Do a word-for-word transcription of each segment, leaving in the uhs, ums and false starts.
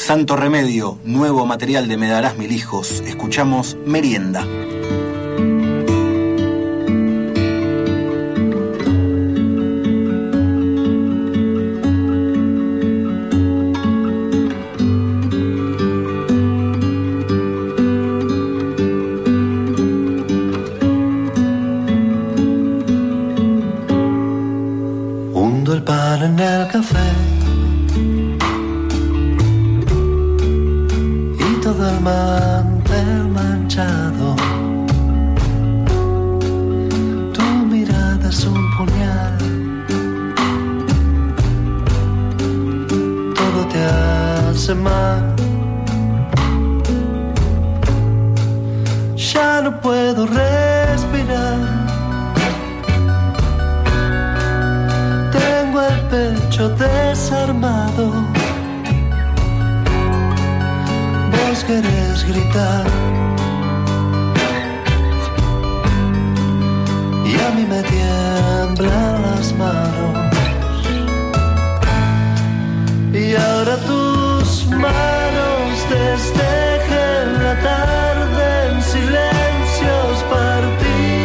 Santo Remedio, nuevo material de Me darás mil hijos. Escuchamos Merienda. Hundo el pan en el café y todo el mantel manchado. Tu mirada es un puñal, todo te hace mal. Ya no puedo respirar. Pecho desarmado, vos querés gritar y a mí me tiemblan las manos. Y ahora tus manos destejen la tarde en silencios partidos.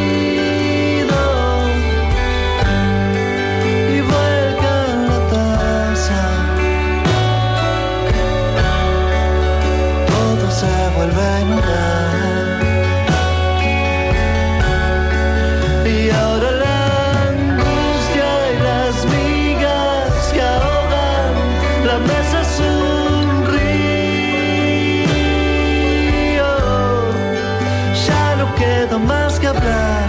Y ahora la angustia y las migas que ahogan la mesa es un río. Ya no queda más que hablar.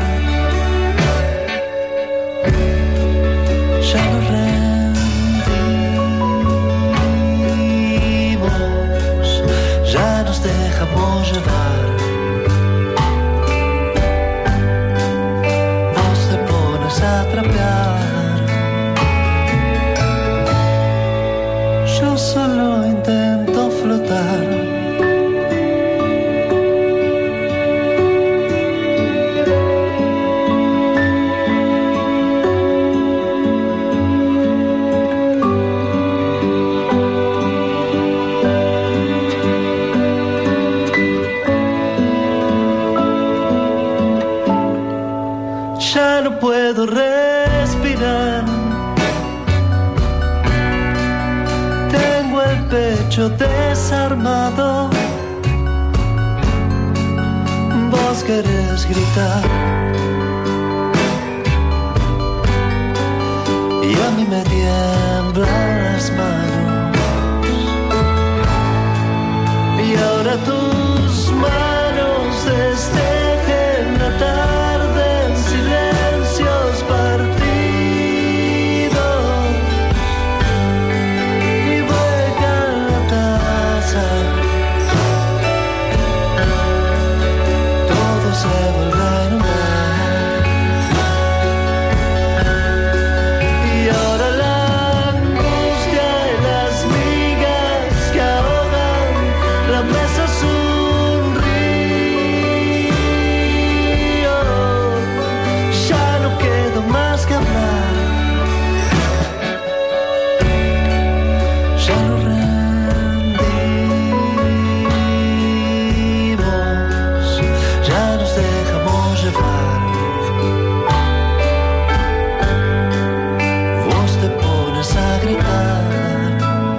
Ya no rendimos, ya nos dejamos llevar. A trapear. Yo solo intento flotar. Ya no puedo respirar. Tengo el pecho desarmado. Vos querés gritar y a mí me tiemblan las manos. Y ahora tus manos destejen la tarde en silencios partidos. Y vuelcan la taza. Todo se vuelve a inundar. Y ahora la angustia y las migas que ahogan la mesa es un río. Ya no queda más que hablar. Ya no rendimos, ya nos dejamos llevar. Vos te pones a gritar.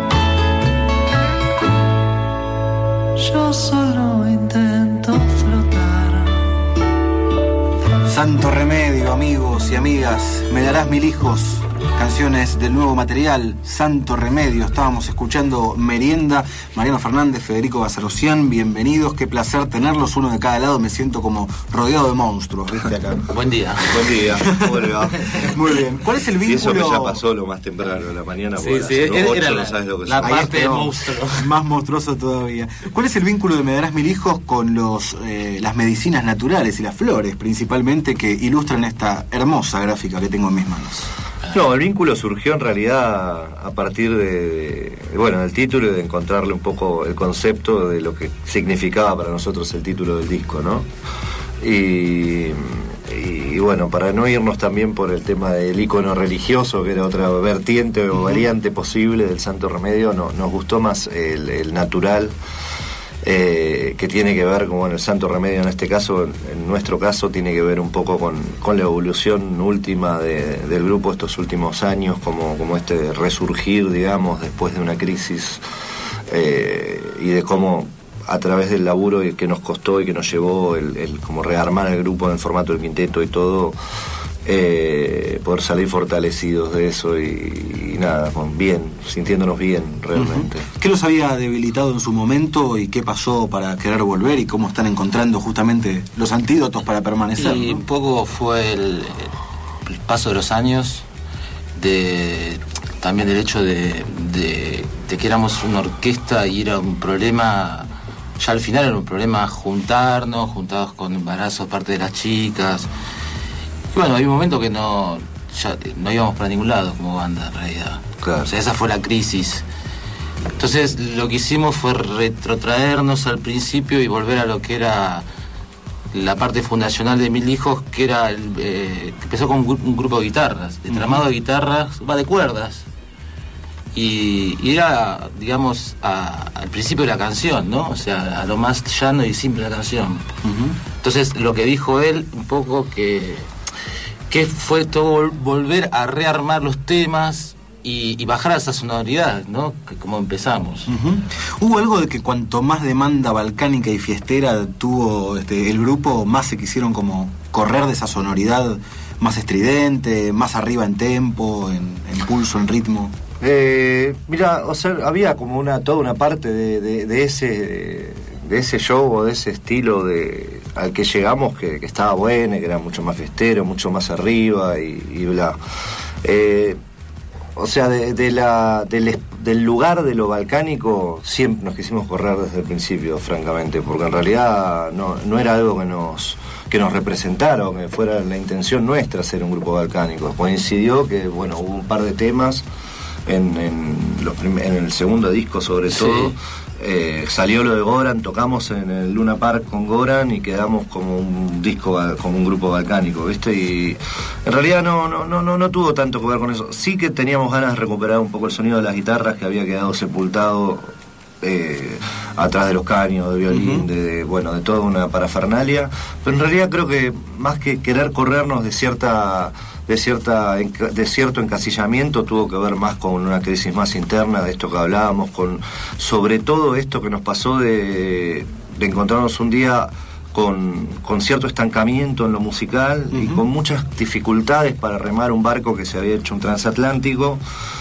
Yo solo intento flotar. Santo Remedio, amigos y amigas, Me darás mil hijos. Canciones del nuevo material, Santo Remedio. Estábamos escuchando Merienda. Mariano Fernández, Federico Bazarosian, bienvenidos. Qué placer tenerlos, uno de cada lado. Me siento como rodeado de monstruos, ¿viste? Acá. Buen día. Buen día. ¿Cómo le va? Muy bien. ¿Cuál es el vínculo? Y eso que ya pasó lo más temprano, la mañana. Sí, por sí, las era, ocho, era no la, sabes lo que la son. parte del no, monstruo. Más monstruoso todavía. ¿Cuál es el vínculo de Me darás mil hijos con los eh, las medicinas naturales y las flores, principalmente, que ilustran esta hermosa gráfica que tengo en mis manos? No, el vínculo surgió en realidad a partir de, de, de, bueno, del título y de encontrarle un poco el concepto de lo que significaba para nosotros el título del disco, ¿no? Y, y y bueno, para no irnos también por el tema del ícono religioso, que era otra vertiente o variante posible del Santo Remedio, no, nos gustó más el, el natural, eh, que tiene que ver con, bueno, el Santo Remedio en este caso, en, en nuestro caso, tiene que ver un poco con, con la evolución última de, del grupo estos últimos años, como, como este resurgir, digamos, después de una crisis, eh, y de cómo a través del laburo que nos costó y que nos llevó el, el como rearmar el grupo en el formato del quinteto y todo, eh, poder salir fortalecidos de eso y, y nada, con bien, sintiéndonos bien realmente. Uh-huh. ¿Qué los había debilitado en su momento y qué pasó para querer volver y cómo están encontrando justamente los antídotos para permanecer? Y ¿no? un poco fue el, el paso de los años, de también del hecho de, de, de que éramos una orquesta y era un problema. Ya al final era un problema juntarnos, juntados con embarazos, parte de las chicas. Y bueno, había un momento que no, ya no íbamos para ningún lado como banda, en realidad. Claro. O sea, esa fue la crisis. Entonces, lo que hicimos fue retrotraernos al principio y volver a lo que era la parte fundacional de Mil Hijos, que era el, eh, que empezó con un, un grupo de guitarras, de tramado de guitarras, va de cuerdas. Y, y era, digamos, a, al principio de la canción, ¿no? O sea, a lo más llano y simple de la canción. Uh-huh. Entonces, lo que dijo él, un poco que, que fue todo volver a rearmar los temas y, y bajar a esa sonoridad, ¿no? Que como empezamos. Uh-huh. ¿Hubo algo de que cuanto más demanda balcánica y fiestera tuvo este, el grupo, más se quisieron como correr de esa sonoridad más estridente, más arriba en tempo, en, en pulso, en ritmo? Eh, mira, o sea, había como una toda una parte de, de, de ese de ese show o de ese estilo de al que llegamos que, que estaba bueno, que era mucho más fiestero, mucho más arriba y, y bla. Eh, o sea, de, de la del, del lugar de lo balcánico siempre nos quisimos correr desde el principio, francamente, porque en realidad no, no era algo que nos que nos representara o que fuera la intención nuestra ser un grupo balcánico. Coincidió que, bueno, hubo un par de temas En, en, los prim- en el segundo disco sobre sí. todo, eh, salió lo de Goran, tocamos en el Luna Park con Goran y quedamos como un disco, como un grupo balcánico, ¿viste? Y en realidad no, no, no, no, no tuvo tanto que ver con eso. Sí que teníamos ganas de recuperar un poco el sonido de las guitarras que había quedado sepultado eh, atrás de los caños, de violín, uh-huh. de, de, bueno, de toda una parafernalia, pero en realidad creo que más que querer corrernos de cierta de cierta de cierto encasillamiento tuvo que ver más con una crisis más interna de esto que hablábamos, con sobre todo esto que nos pasó de, de encontrarnos un día con, con cierto estancamiento en lo musical uh-huh. y con muchas dificultades para remar un barco que se había hecho un transatlántico,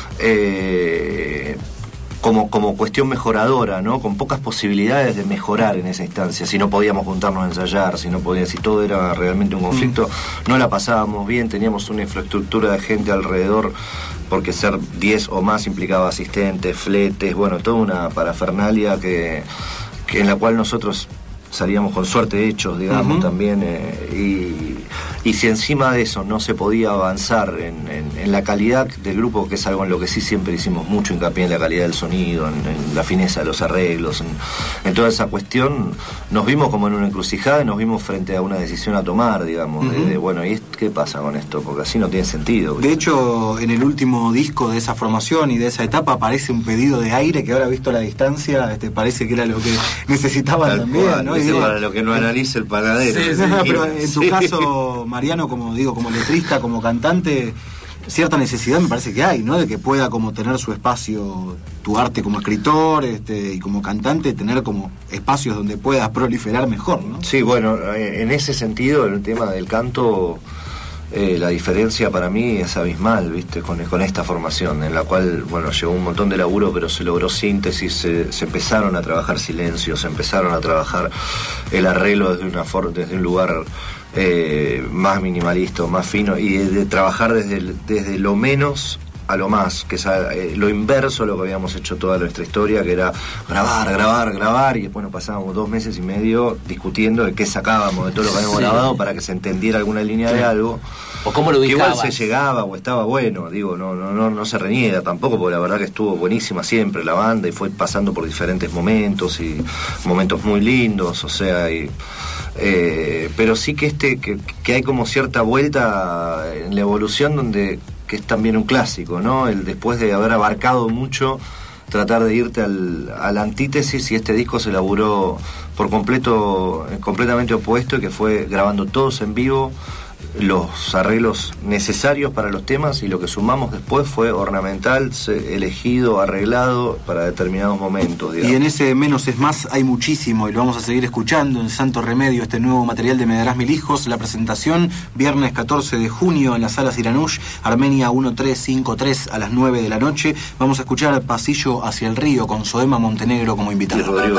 eh, como, como cuestión mejoradora, ¿no? Con pocas posibilidades de mejorar en esa instancia, si no podíamos juntarnos a ensayar, si no podíamos, si todo era realmente un conflicto, mm. no la pasábamos bien, teníamos una infraestructura de gente alrededor, porque ser diez o más implicaba asistentes, fletes, bueno, toda una parafernalia que, que en la cual nosotros salíamos con suerte hechos, digamos, uh-huh. también, eh, y, y si encima de eso no se podía avanzar en, en, en la calidad del grupo, que es algo en lo que sí siempre hicimos mucho hincapié, en la calidad del sonido, en, en la fineza de los arreglos, en, en toda esa cuestión, nos vimos como en una encrucijada y nos vimos frente a una decisión a tomar, digamos, uh-huh. de, de, bueno, ¿y qué pasa con esto? Porque así no tiene sentido. De hecho, en el último disco de esa formación y de esa etapa aparece un pedido de aire que ahora, visto a la distancia, este, parece que era lo que necesitaban Tal también, cual, ¿no? Y para lo que no analiza el panadero. Sí, sí, no, pero en tu sí. caso, Mariano, como digo, como letrista, como cantante, cierta necesidad me parece que hay, ¿no? De que pueda como tener su espacio, tu arte como escritor, este, y como cantante, tener como espacios donde puedas proliferar mejor, ¿no? Sí, bueno, en ese sentido, en el tema del canto, eh, la diferencia para mí es abismal, ¿viste? Con, con esta formación, en la cual, bueno, llevó un montón de laburo, pero se logró síntesis, se, se empezaron a trabajar silencios, se empezaron a trabajar el arreglo desde, una for- desde un lugar eh, más minimalista, más fino, y de, de trabajar desde, el, desde lo menos a lo más, que es a, eh, lo inverso a lo que habíamos hecho toda nuestra historia, que era grabar, grabar, grabar, y después nos pasábamos dos meses y medio discutiendo de qué sacábamos de todo lo que habíamos sí. grabado para que se entendiera alguna línea sí. de algo. O cómo lo ubicabas. Que igual se llegaba o estaba bueno, digo, no, no, no, no se reniega tampoco, porque la verdad que estuvo buenísima siempre la banda y fue pasando por diferentes momentos y momentos muy lindos, o sea, y, eh, pero sí que este, que, que hay como cierta vuelta en la evolución donde, que es también un clásico, ¿no? El después de haber abarcado mucho, tratar de irte al, a la antítesis, y este disco se elaboró por completo, completamente opuesto, y que fue grabando todos en vivo, los arreglos necesarios para los temas, y lo que sumamos después fue ornamental, elegido, arreglado para determinados momentos, digamos. Y en ese Menos es Más hay muchísimo, y lo vamos a seguir escuchando en Santo Remedio, este nuevo material de Me Darás Mil Hijos. La presentación viernes catorce de junio en la Sala Siranush, Armenia uno tres cinco tres, a las nueve de la noche. Vamos a escuchar Pasillo hacia el Río con Soema Montenegro como invitado. Y Rodrigo.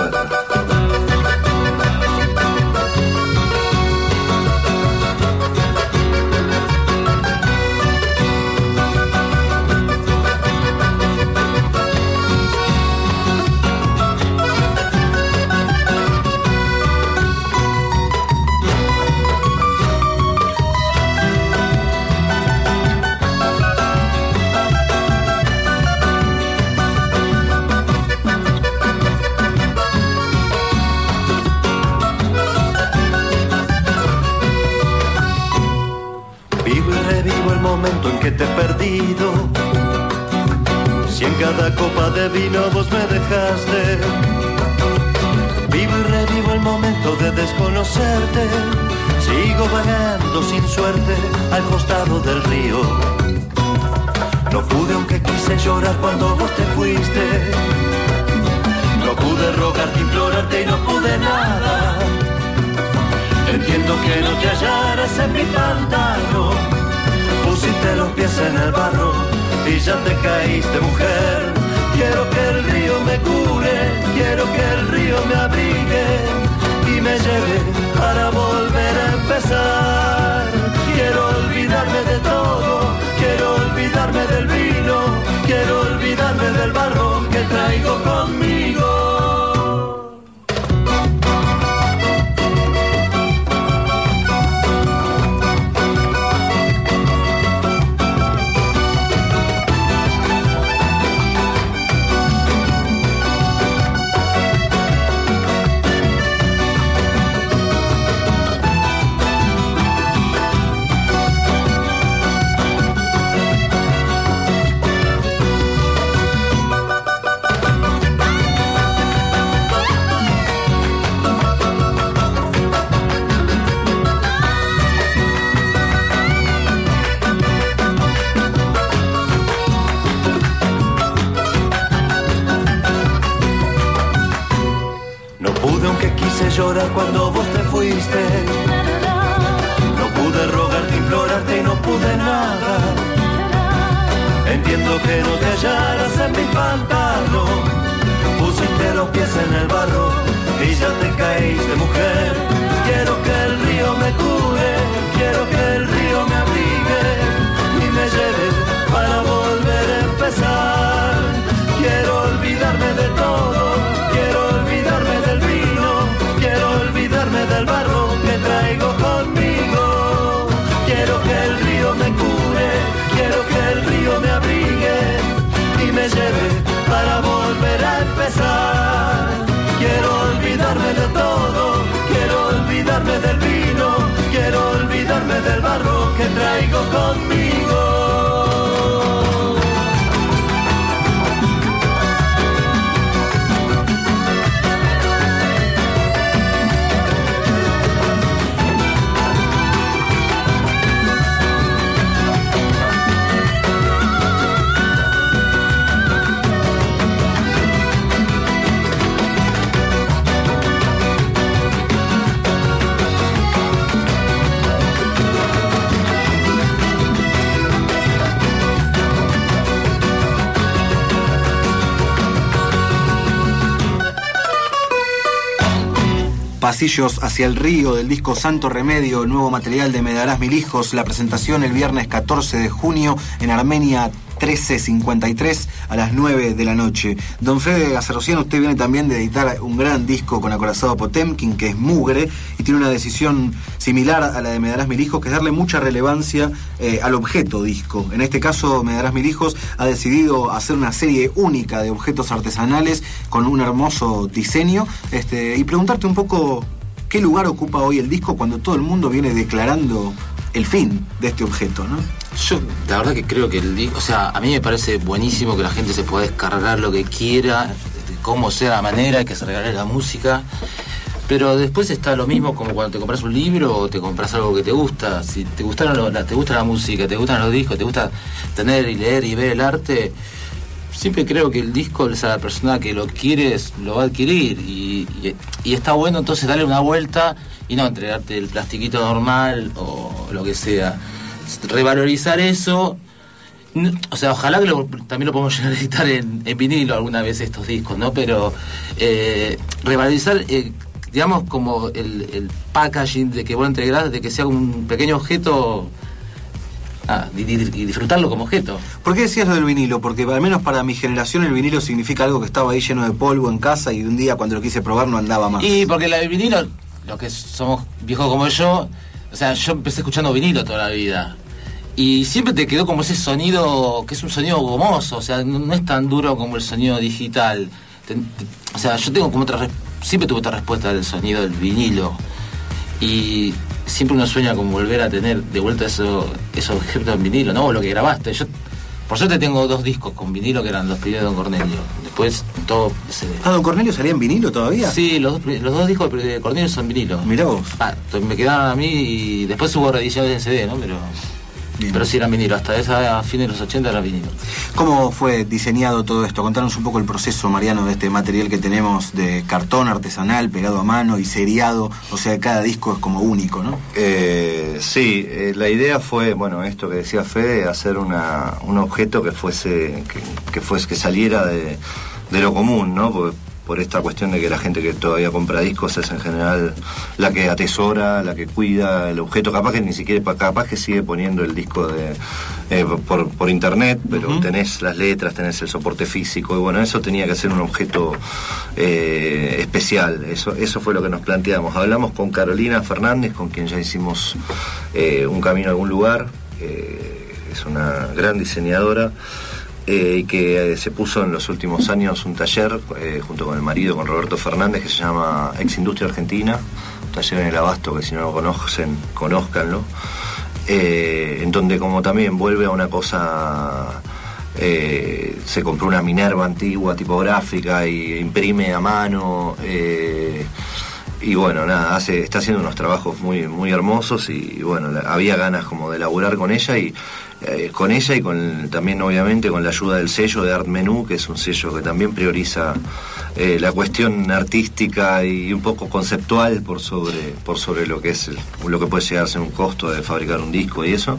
Que te he perdido, si en cada copa de vino vos me dejaste. Vivo y revivo el momento de desconocerte, sigo vagando sin suerte al costado del río. No pude aunque quise llorar cuando vos te fuiste, no pude rogarte, implorarte y no pude nada. Entiendo que no te hallaras en mi pantano, pusiste los pies en el barro y ya te caíste, mujer. Quiero que el río me cure, quiero que el río me abrigue y me lleve para volver a empezar. Quiero olvidarme de todo, quiero olvidarme del vino, quiero olvidarme del barro que traigo conmigo. Llorar cuando vos te fuiste, no pude rogarte, implorarte y no pude nada. Entiendo que no te hallaras en mi pantano, pusiste los pies en el barro y ya te caíste, mujer. Quiero que el río me cure, quiero que el río me abrigue y me lleve para volver a empezar. Quiero olvidarme de todo, quiero olvidarme del vino, quiero olvidarme del barro que traigo conmigo. Quiero que el río me cure, quiero que el río me abrigue y me lleve para volver a empezar. Quiero olvidarme de todo, quiero olvidarme del vino, quiero olvidarme del barro que traigo conmigo. Pasillos hacia el Río, del disco Santo Remedio, nuevo material de Me Darás Mil Hijos. La presentación el viernes catorce de junio en Armenia trece cincuenta y tres a las nueve de la noche. Don Fede Gazarosian, usted viene también de editar un gran disco con Acorazado Potemkin, que es Mugre, y tiene una decisión similar a la de Me darás mil hijos, que es darle mucha relevancia eh, al objeto disco. En este caso, Me darás mil hijos ha decidido hacer una serie única de objetos artesanales con un hermoso diseño, este, y preguntarte un poco qué lugar ocupa hoy el disco cuando todo el mundo viene declarando el fin de este objeto, ¿no? Yo, la verdad que creo que el disco, o sea, a mí me parece buenísimo que la gente se pueda descargar lo que quiera, como sea la manera, que se regale la música, pero después está lo mismo como cuando te compras un libro o te compras algo que te gusta. Si te gustaron lo, la, te gusta la música, te gustan los discos, te gusta tener y leer y ver el arte, siempre creo que el disco, o sea, la persona que lo quiere lo va a adquirir, y, y, y está bueno entonces darle una vuelta y no entregarte el plastiquito normal o lo que sea. Revalorizar eso, o sea, ojalá que lo, también lo podamos llegar a editar en, en vinilo alguna vez estos discos, ¿no? Pero eh, revalorizar, eh, digamos, como el, el packaging de que vos entregás, de que sea un pequeño objeto. Ah, y, y disfrutarlo como objeto. ¿Por qué decías lo del vinilo? Porque al menos para mi generación el vinilo significa algo que estaba ahí lleno de polvo en casa y un día cuando lo quise probar no andaba más. Y porque la, el vinilo, los que somos viejos como yo, o sea, yo empecé escuchando vinilo toda la vida. Y siempre te quedó como ese sonido, que es un sonido gomoso, o sea, no, no es tan duro como el sonido digital. Te, te, o sea, yo tengo como otra, siempre tuve otra respuesta del sonido del vinilo. Y siempre uno sueña con volver a tener de vuelta eso, esos objetos en vinilo, ¿no? O lo que grabaste. Yo, por suerte, tengo dos discos con vinilo que eran los primeros de Don Cornelio. Después todo se... ¿Ah, Don Cornelio salía en vinilo todavía? Sí, los, los dos discos de Cornelio son vinilo. Mirá vos. Ah, me quedaron a mí y después hubo reediciones en C D, ¿no? Pero... Bien. Pero sí eran vinilo, hasta esa, a fines de los ochenta era vinilo. ¿Cómo fue diseñado todo esto? Contanos un poco el proceso, Mariano, de este material que tenemos de cartón artesanal, pegado a mano y seriado, o sea, cada disco es como único, ¿no? Eh, sí, eh, la idea fue, bueno, esto que decía Fede, hacer una, un objeto que fuese, que, que fuese, que saliera de, de lo común, ¿no? Porque, por esta cuestión de que la gente que todavía compra discos es en general la que atesora, la que cuida el objeto, capaz que ni siquiera, capaz que sigue poniendo el disco de eh, por, por internet, pero uh-huh. tenés las letras, tenés el soporte físico, y bueno, eso tenía que ser un objeto eh, especial, eso, eso fue lo que nos planteamos. Hablamos con Carolina Fernández, con quien ya hicimos eh, Un camino a algún lugar, eh, es una gran diseñadora, y eh, que eh, se puso en los últimos años un taller eh, junto con el marido, con Roberto Fernández, que se llama Ex Industria Argentina, un taller en el Abasto que si no lo conocen, conózcanlo, eh, en donde como también vuelve a una cosa, eh, se compró una Minerva antigua tipográfica y imprime a mano, eh, y bueno, nada, hace, está haciendo unos trabajos muy, muy hermosos, y, y bueno, la, había ganas como de laburar con ella, y Eh, con ella y con también obviamente con la ayuda del sello de Art Menú, que es un sello que también prioriza eh, la cuestión artística y un poco conceptual por sobre por sobre lo que es el, lo que puede llegar a ser un costo de fabricar un disco y eso.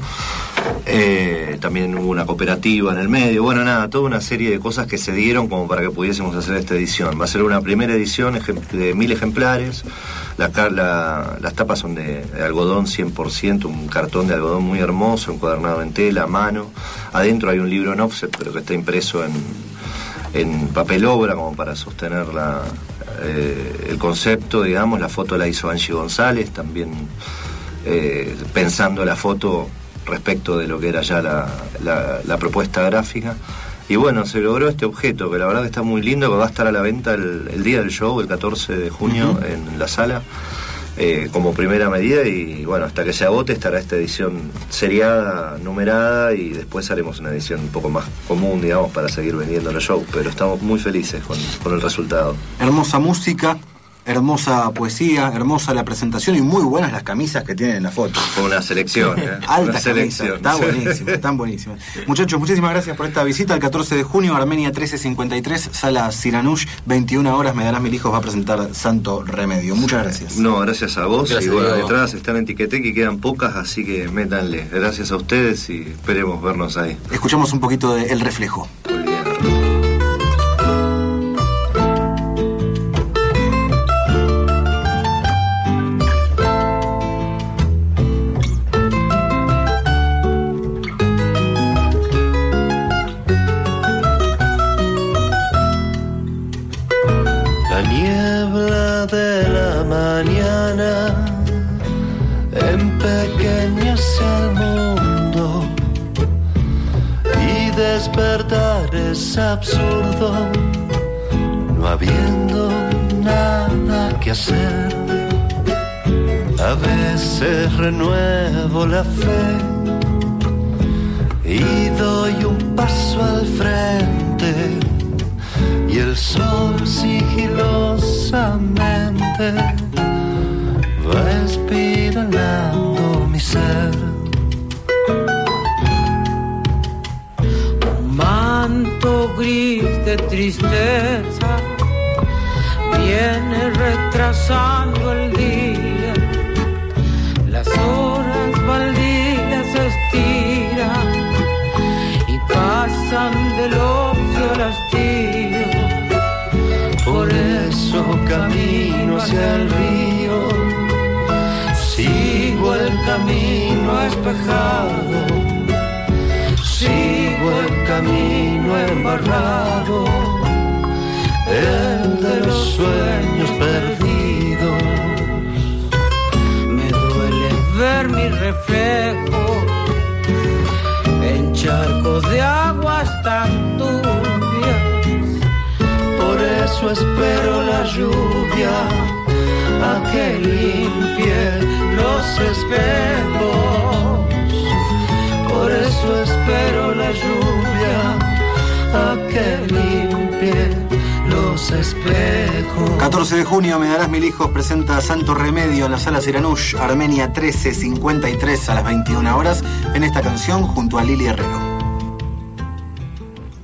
Eh, también hubo una cooperativa en el medio, bueno, nada, toda una serie de cosas que se dieron como para que pudiésemos hacer esta edición. Va a ser una primera edición de mil ejemplares. La, la, las tapas son de, de algodón cien por ciento, un cartón de algodón muy hermoso, encuadernado en tela, a mano. Adentro hay un libro en offset, pero que está impreso en, en papel obra, como para sostener la, eh, el concepto, digamos. La foto la hizo Angie González, también eh, pensando la foto respecto de lo que era ya la, la, la propuesta gráfica. Y bueno, se logró este objeto, que la verdad que está muy lindo, que va a estar a la venta el, el día del show, el catorce de junio, uh-huh. en la sala, eh, como primera medida, y bueno, hasta que se agote estará esta edición seriada, numerada, y después haremos una edición un poco más común, digamos, para seguir vendiendo los shows, pero estamos muy felices con, con el resultado. Hermosa música, hermosa poesía, hermosa la presentación y muy buenas las camisas que tienen en la foto. Fue una selección, ¿eh? Alta una selección. Está buenísimo, están buenísimas. Muchachos, muchísimas gracias por esta visita. El catorce de junio, Armenia trece cincuenta y tres, Sala Siranush, veintiuna horas, Me darás mil hijos, va a presentar Santo Remedio. Muchas gracias. No, gracias a vos. Gracias, y bueno, Diego. detrás están en Tiquetec y quedan pocas, así que métanle. Gracias a ustedes y esperemos vernos ahí. Escuchamos un poquito de El Reflejo. Muy bien. es absurdo, no habiendo nada que hacer. A veces renuevo la fe y doy un paso al frente, y el sol sigilosamente va espiralando mi ser. Un manto gris de tristeza viene retrasando el día, las horas baldías se estiran y pasan del ocio al hastío. Por eso camino hacia el río, sigo el camino espejado, sigo el camino embarrado, el de los sueños perdidos. Me duele ver mi reflejo en charcos de aguas tan turbias, por eso espero la lluvia a que limpie los espejos. Por eso espero la lluvia a que limpie los espejos. catorce de junio, Me darás mil hijos presenta Santo Remedio en la Sala Siranush, Armenia trece cincuenta y tres a las veintiuna horas, en esta canción junto a Lili Herrero.